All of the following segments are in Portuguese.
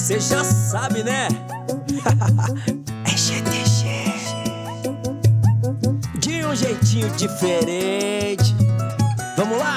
Cê já sabe, né? É GTG. De um jeitinho diferente. Vamos lá!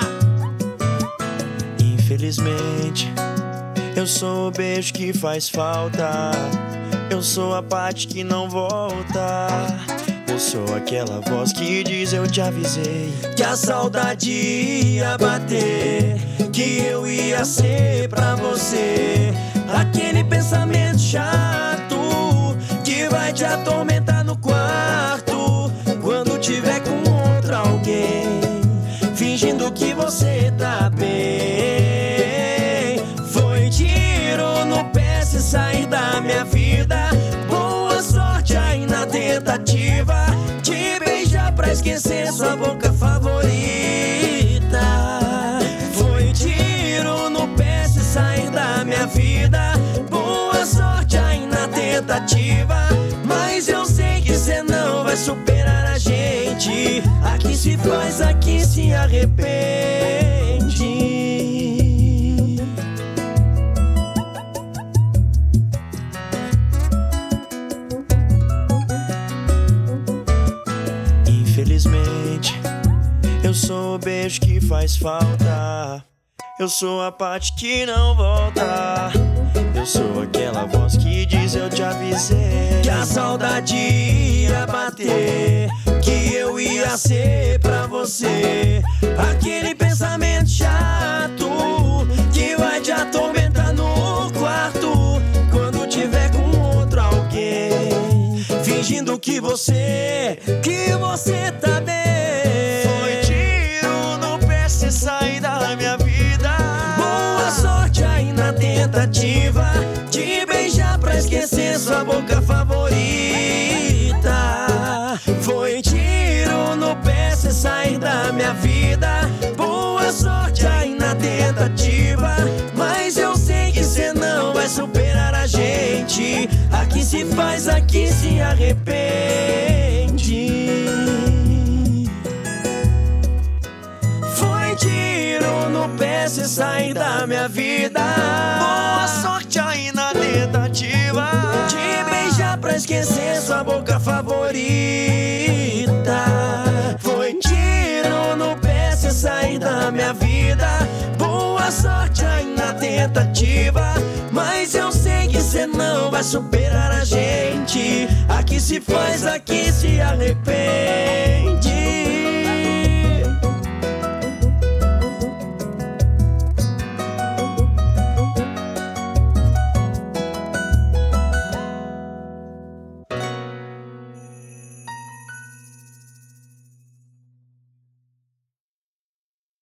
Infelizmente, eu sou o beijo que faz falta. Eu sou a parte que não volta. Eu sou aquela voz que diz eu te avisei que a saudade ia bater, que eu ia ser pra você aquele pensamento chato que vai te atormentar no quarto quando tiver com outro alguém, fingindo que você tá bem. Foi tiro no pé se sair da minha vida. Boa sorte aí na tentativa de beijar pra esquecer sua boca favorita. Foi tiro no pé se sair da minha vida. Boa sorte aí na tentativa, mas eu sei que cê não vai superar a gente. Aqui se faz, aqui se arrepende. Infelizmente, eu sou o beijo que faz falta. Eu sou a parte que não volta. Eu sou aquela voz que diz eu te avisei que a saudade ia bater, que eu ia ser pra você aquele pensamento chato que vai te atormentar no quarto quando tiver com outro alguém, fingindo que você tá bem. Foi tiro no pé se sair da minha vida. Boa sorte aí na tentativa de beijar pra esquecer sua boca favorita. Foi tiro no pé se sair da minha vida. Boa sorte aí na tentativa, mas eu sei que cê não vai superar a gente. Aqui se faz, aqui se arrepende. Foi tiro no pé se sair da minha vida. Boa sorte aí na tentativa de beijar pra esquecer sua boca favorita. Foi tiro no pé se sair da minha vida. Boa sorte aí na tentativa, mas eu sei que cê não vai superar a gente. Aqui se faz, aqui se arrepende.